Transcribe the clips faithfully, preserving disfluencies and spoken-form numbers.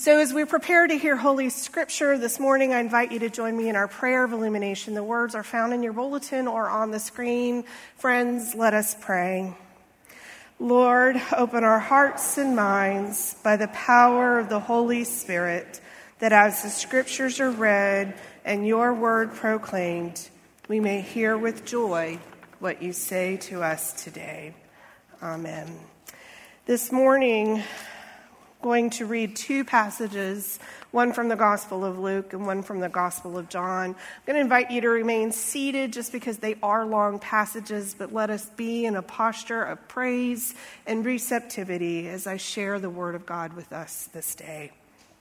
So as we prepare to hear Holy Scripture this morning, I invite you to join me in our prayer of illumination. The words are found in your bulletin or on the screen. Friends, let us pray. Lord, open our hearts and minds by the power of the Holy Spirit, that as the Scriptures are read and your word proclaimed, we may hear with joy what you say to us today. Amen. This morning, going to read two passages, one from the Gospel of Luke and one from the Gospel of John. I'm going to invite you to remain seated just because they are long passages, but let us be in a posture of praise and receptivity as I share the Word of God with us this day.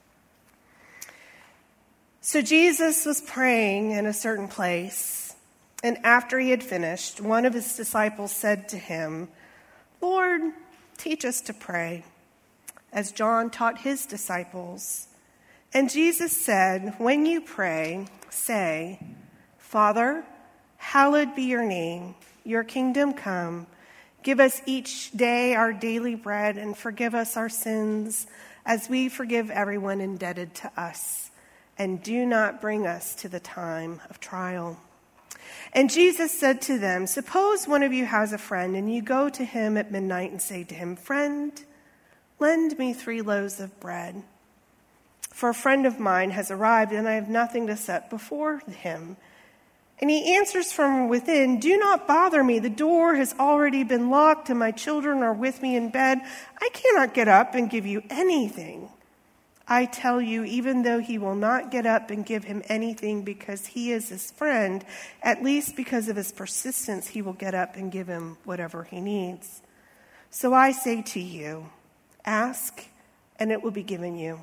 So Jesus was praying in a certain place, and after he had finished, one of his disciples said to him, "Lord, teach us to pray, as John taught his disciples." And Jesus said, "When you pray, say, 'Father, hallowed be your name, your kingdom come. Give us each day our daily bread, and forgive us our sins, as we forgive everyone indebted to us. And do not bring us to the time of trial.'" And Jesus said to them, "Suppose one of you has a friend, and you go to him at midnight and say to him, 'Friend, lend me three loaves of bread, for a friend of mine has arrived, and I have nothing to set before him.' And he answers from within, 'Do not bother me. The door has already been locked, and my children are with me in bed. I cannot get up and give you anything.' I tell you, even though he will not get up and give him anything because he is his friend, at least because of his persistence, he will get up and give him whatever he needs. So I say to you, ask, and it will be given you.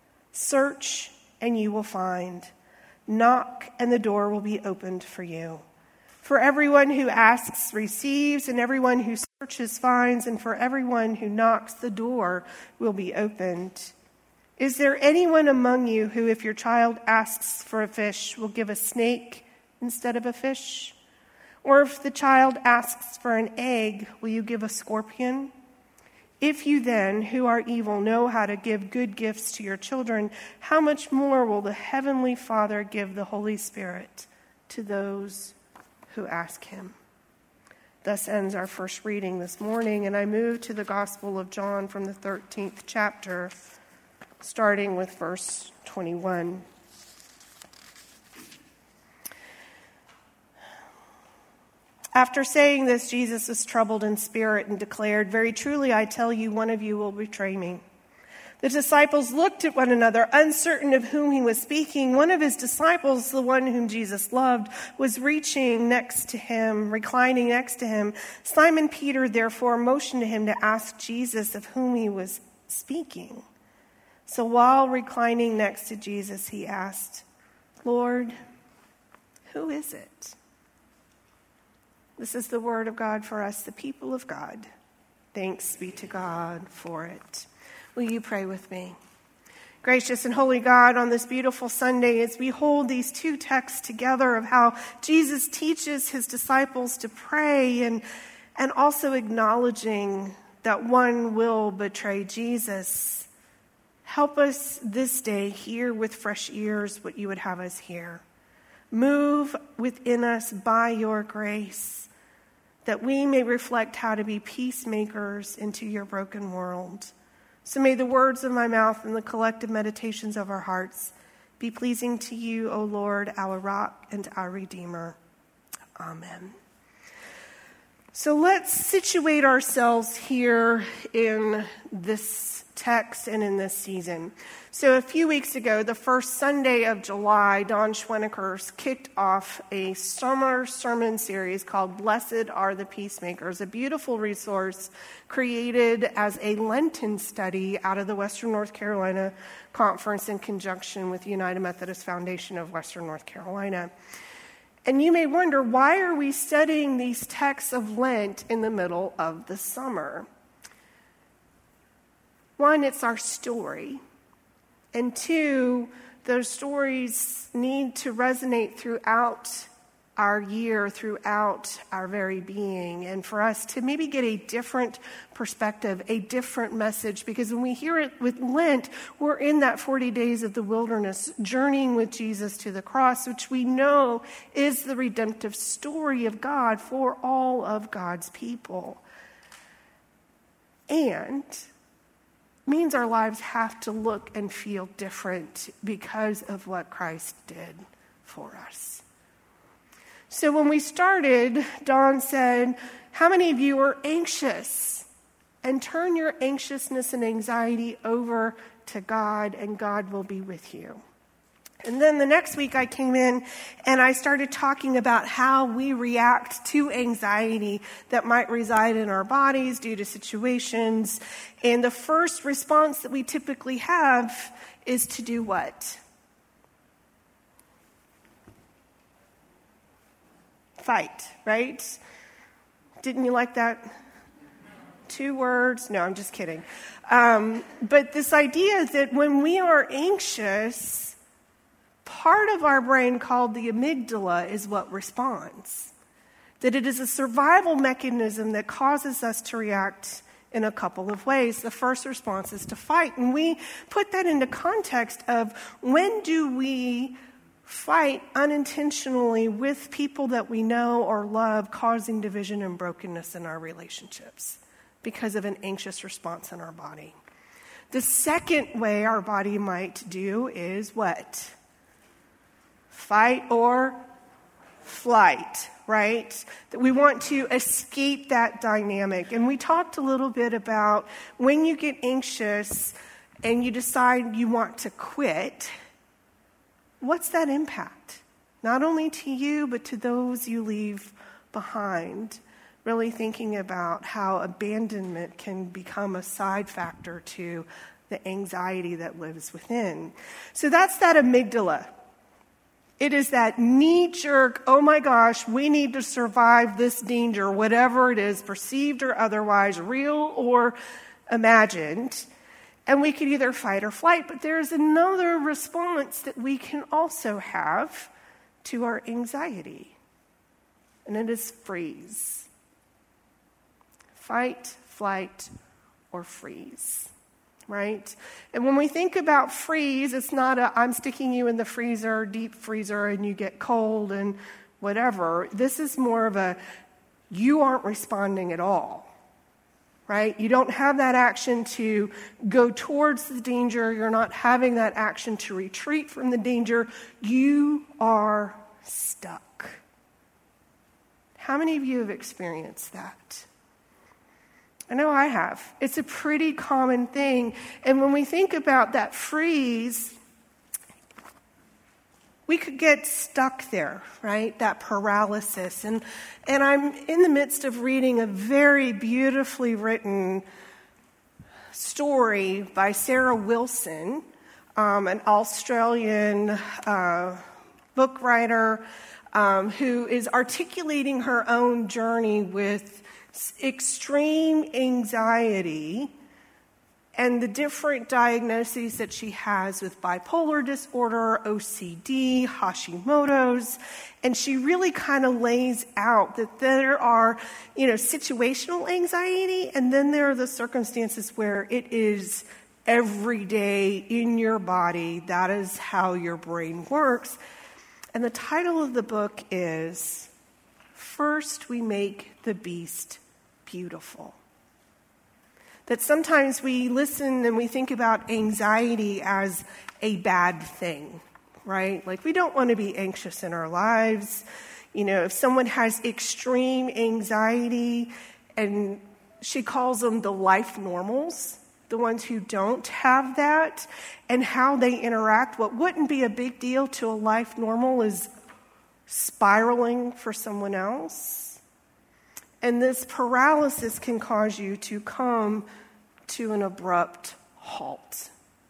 Search, and you will find. Knock, and the door will be opened for you. For everyone who asks receives, and everyone who searches finds, and for everyone who knocks, the door will be opened. Is there anyone among you who, if your child asks for a fish, will give a snake instead of a fish? Or if the child asks for an egg, will you give a scorpion? If you then, who are evil, know how to give good gifts to your children, how much more will the Heavenly Father give the Holy Spirit to those who ask him?" Thus ends our first reading this morning, and I move to the Gospel of John from the thirteenth chapter, starting with verse twenty-one. After saying this, Jesus was troubled in spirit and declared, "Very truly, I tell you, one of you will betray me." The disciples looked at one another, uncertain of whom he was speaking. One of his disciples, the one whom Jesus loved, was reaching next to him, reclining next to him. Simon Peter, therefore, motioned to him to ask Jesus of whom he was speaking. So while reclining next to Jesus, he asked, "Lord, who is it?" This is the word of God for us, the people of God. Thanks be to God for it. Will you pray with me? Gracious and holy God, on this beautiful Sunday, as we hold these two texts together of how Jesus teaches his disciples to pray and, and also acknowledging that one will betray Jesus, help us this day hear with fresh ears what you would have us hear. Move within us by your grace, that we may reflect how to be peacemakers into your broken world. So may the words of my mouth and the collective meditations of our hearts be pleasing to you, O Lord, our rock and our Redeemer. Amen. So let's situate ourselves here in this text and in this season. So a few weeks ago, the first Sunday of July, Don Schwennikers kicked off a summer sermon series called Blessed Are the Peacemakers, a beautiful resource created as a Lenten study out of the Western North Carolina Conference in conjunction with the United Methodist Foundation of Western North Carolina. And you may wonder, why are we studying these texts of Lent in the middle of the summer? One, it's our story. And two, those stories need to resonate throughout our year throughout our very being, and for us to maybe get a different perspective, a different message, because when we hear it with Lent, we're in that forty days of the wilderness, journeying with Jesus to the cross, which we know is the redemptive story of God for all of God's people. And means our lives have to look and feel different because of what Christ did for us. So when we started, Dawn said, how many of you are anxious? And turn your anxiousness and anxiety over to God, and God will be with you. And then the next week I came in and I started talking about how we react to anxiety that might reside in our bodies due to situations. And the first response that we typically have is to do what? Fight, right? Didn't you like that? Two words? No, I'm just kidding. Um, but this idea that when we are anxious, part of our brain called the amygdala is what responds. That it is a survival mechanism that causes us to react in a couple of ways. The first response is to fight. And we put that into context of when do we fight unintentionally with people that we know or love, causing division and brokenness in our relationships because of an anxious response in our body. The second way our body might do is what? Fight or flight, right? That we want to escape that dynamic. And we talked a little bit about when you get anxious and you decide you want to quit, what's that impact? Not only to you, but to those you leave behind. Really thinking about how abandonment can become a side factor to the anxiety that lives within. So that's that amygdala. It is that knee-jerk, oh my gosh, we need to survive this danger, whatever it is, perceived or otherwise, real or imagined. And we could either fight or flight, but there's another response that we can also have to our anxiety, and it is freeze. Fight, flight, or freeze. Right? And when we think about freeze, it's not a, I'm sticking you in the freezer, deep freezer, and you get cold and whatever. This is more of a, you aren't responding at all. Right? You don't have that action to go towards the danger. You're not having that action to retreat from the danger. You are stuck. How many of you have experienced that? I know I have. It's a pretty common thing. And when we think about that freeze, we could get stuck there, right? That paralysis. And and I'm in the midst of reading a very beautifully written story by Sarah Wilson, um, an Australian uh, book writer um, who is articulating her own journey with extreme anxiety and the different diagnoses that she has with bipolar disorder, O C D, Hashimoto's, and she really kind of lays out that there are, you know, situational anxiety, and then there are the circumstances where it is every day in your body. That is how your brain works. And the title of the book is First We Make the Beast Beautiful. That sometimes we listen and we think about anxiety as a bad thing, right? Like we don't want to be anxious in our lives. You know, if someone has extreme anxiety, and she calls them the life normals, the ones who don't have that, and how they interact. What wouldn't be a big deal to a life normal is spiraling for someone else. And this paralysis can cause you to come to an abrupt halt.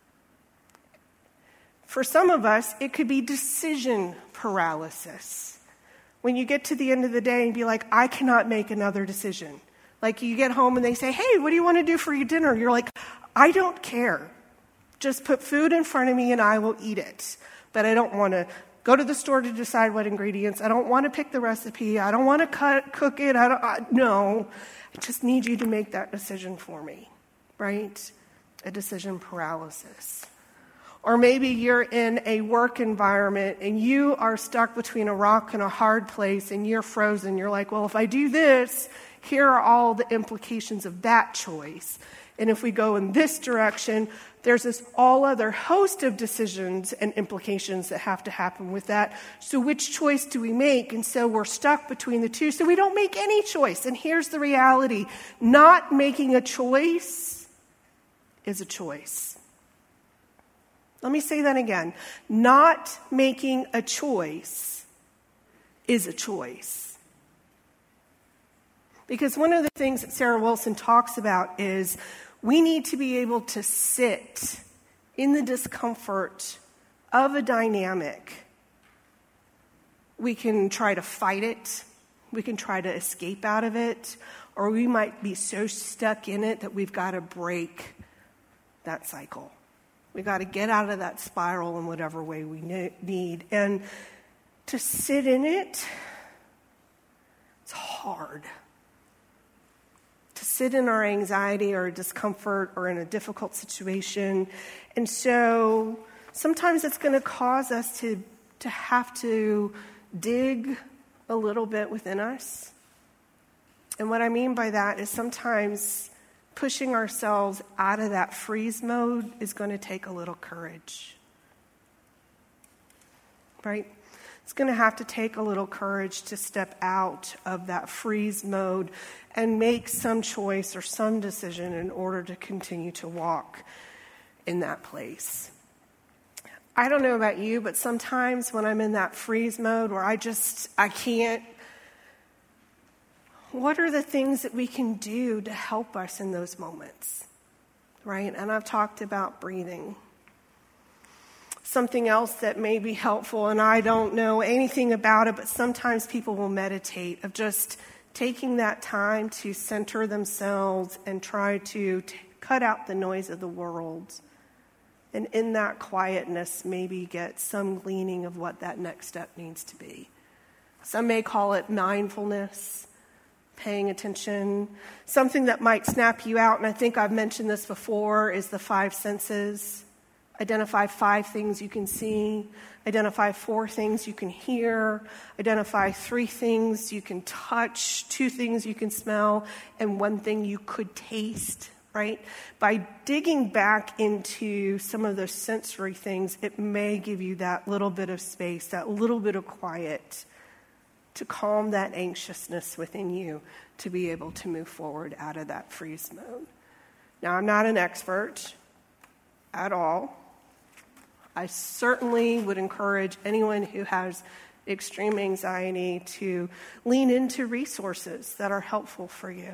For some of us, it could be decision paralysis. When you get to the end of the day and be like, I cannot make another decision. Like you get home and they say, hey, what do you want to do for your dinner? You're like, I don't care. Just put food in front of me and I will eat it. But I don't want to go to the store to decide what ingredients. I don't want to pick the recipe. I don't want to cut, cook it. I don't, I, no, I just need you to make that decision for me, right? A decision paralysis. Or maybe you're in a work environment and you are stuck between a rock and a hard place and you're frozen. You're like, well, if I do this, here are all the implications of that choice. And if we go in this direction, there's this all other host of decisions and implications that have to happen with that. So which choice do we make? And so we're stuck between the two. So we don't make any choice. And here's the reality. Not making a choice is a choice. Let me say that again. Not making a choice is a choice. Because one of the things that Sarah Wilson talks about is we need to be able to sit in the discomfort of a dynamic. We can try to fight it. We can try to escape out of it. Or we might be so stuck in it that we've got to break that cycle. We've got to get out of that spiral in whatever way we need. And to sit in it, it's hard. To sit in our anxiety or discomfort or in a difficult situation. And so sometimes it's going to cause us to, to have to dig a little bit within us. And what I mean by that is sometimes pushing ourselves out of that freeze mode is going to take a little courage. Right? It's going to have to take a little courage to step out of that freeze mode and make some choice or some decision in order to continue to walk in that place. I don't know about you, but sometimes when I'm in that freeze mode where I just, I can't, what are the things that we can do to help us in those moments, right? And I've talked about breathing. Something else that may be helpful, and I don't know anything about it, but sometimes people will meditate, of just taking that time to center themselves and try to t- cut out the noise of the world. And in that quietness, maybe get some gleaning of what that next step needs to be. Some may call it mindfulness, paying attention. Something that might snap you out, and I think I've mentioned this before, is the five senses. Identify five things you can see. Identify four things you can hear. Identify three things you can touch, two things you can smell, and one thing you could taste, right? By digging back into some of those sensory things, it may give you that little bit of space, that little bit of quiet to calm that anxiousness within you to be able to move forward out of that freeze mode. Now, I'm not an expert at all. I certainly would encourage anyone who has extreme anxiety to lean into resources that are helpful for you.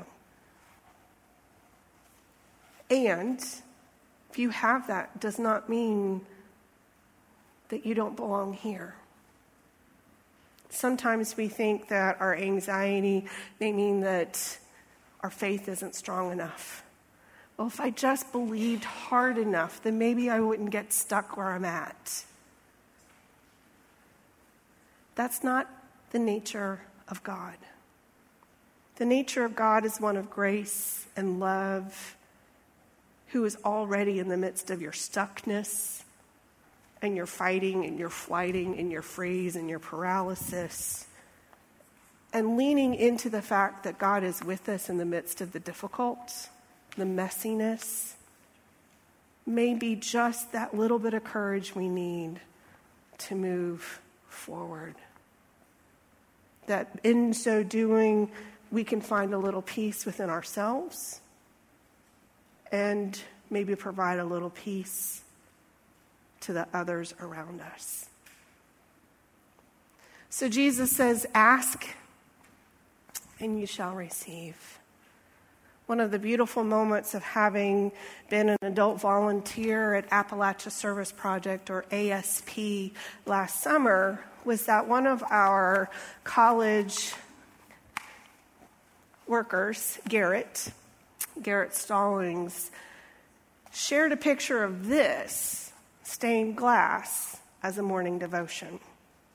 And if you have that, does not mean that you don't belong here. Sometimes we think that our anxiety may mean that our faith isn't strong enough. Well, if I just believed hard enough, then maybe I wouldn't get stuck where I'm at. That's not the nature of God. The nature of God is one of grace and love, who is already in the midst of your stuckness and your fighting and your flighting and your freeze and your paralysis, and leaning into the fact that God is with us in the midst of the difficult, the messiness, may be just that little bit of courage we need to move forward. That in so doing, we can find a little peace within ourselves and maybe provide a little peace to the others around us. So Jesus says, ask and you shall receive. One of the beautiful moments of having been an adult volunteer at Appalachia Service Project, or A S P, last summer was that one of our college workers, Garrett, Garrett Stallings, shared a picture of this stained glass as a morning devotion.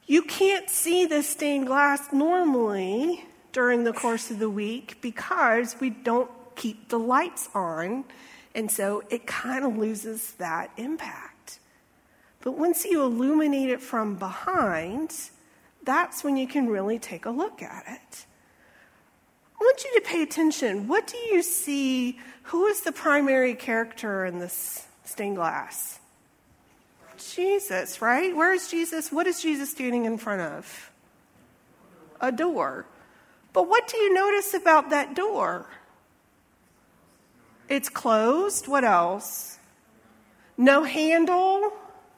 You can't see the stained glass normally during the course of the week because we don't keep the lights on, and so it kind of loses that impact. But once you illuminate it from behind, that's when you can really take a look at it. I want you to pay attention. What do you see? Who is the primary character in this stained glass? Jesus, right? Where is Jesus? What is Jesus standing in front of? A door. But what do you notice about that door? It's closed. What else? No handle.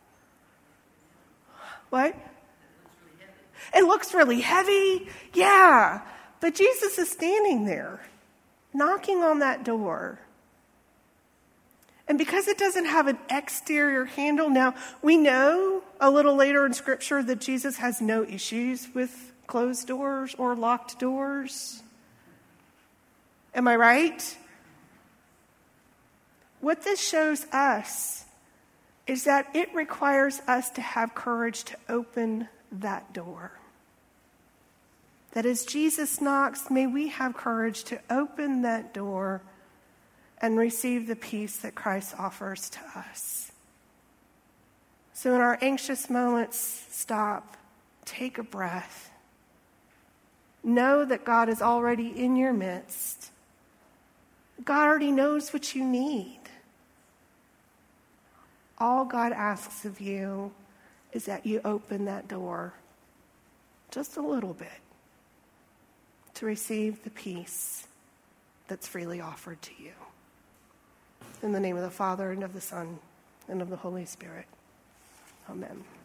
What? It looks really heavy. Yeah. But Jesus is standing there, knocking on that door. And because it doesn't have an exterior handle, now we know a little later in Scripture that Jesus has no issues with closed doors or locked doors. Am I right? What this shows us is that it requires us to have courage to open that door. That as Jesus knocks, may we have courage to open that door and receive the peace that Christ offers to us. So in our anxious moments, stop, take a breath. Know that God is already in your midst. God already knows what you need. All God asks of you is that you open that door just a little bit to receive the peace that's freely offered to you. In the name of the Father, and of the Son, and of the Holy Spirit. Amen.